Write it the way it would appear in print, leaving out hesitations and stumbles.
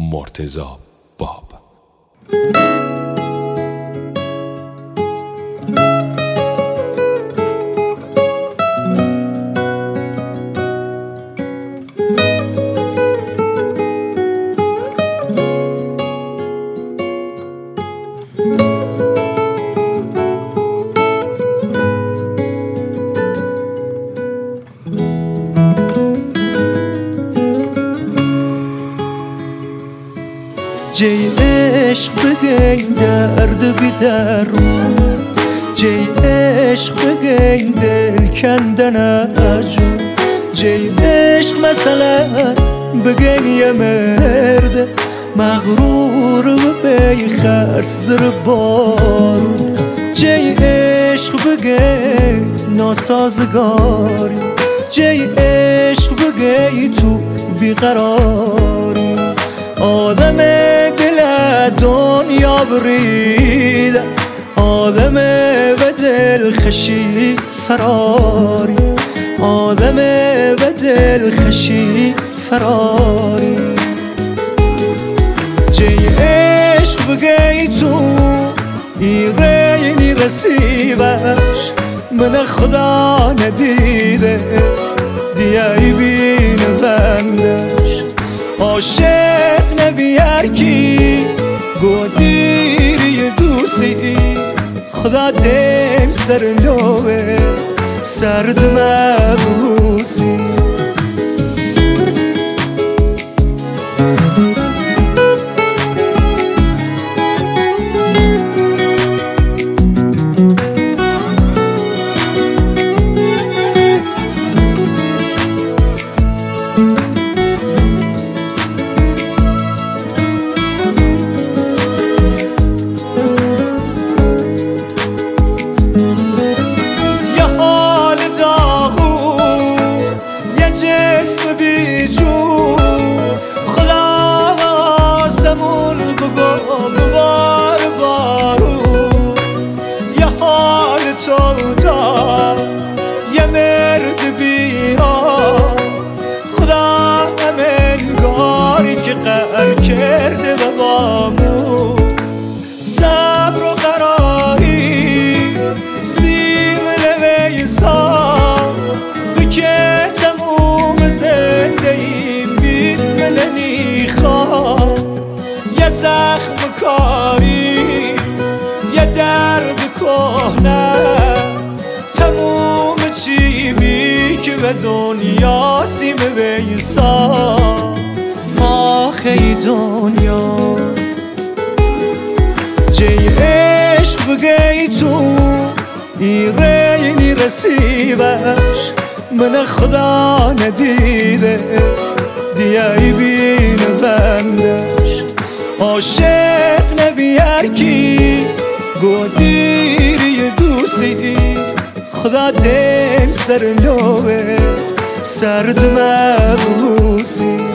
مرتضی باب. جی عشق بگین درد بی درمون، جی عشق بگین دل کندن اجون، جی عشق مثلا بگین یه مرد مغرور و بی خرس زر بارون، جی عشق بگین ناسازگاری، جی عشق بگین تو بیقراری، آدم دل دنیا بریده، آدم و دل خشی فراری، آدم و دل خشی فراری، جی عشق بگی تو ایرینی رسیبش من خدا ندیده، دیایی بین بندش عاشق نبیار کی گودیری دوستی، خدا دیم سر لوه سرد مبوسی. یه مرد بیا خدا همنگاری که قهر کرده و بامو صبر و قراری سیم لوه سام که تموم زندگیم بی مننی خواه، یه زخم کاری یه درد کهنه تموم چی بی که به دنیا سیم ویسا آخی دنیا، جی عشق بگی تو ایرینی رسیبش من خدا ندیده، دیایی بین بندش عاشق نبیار کی گودیری دوستی، خدا دیم سر لوه سرد مبوسی.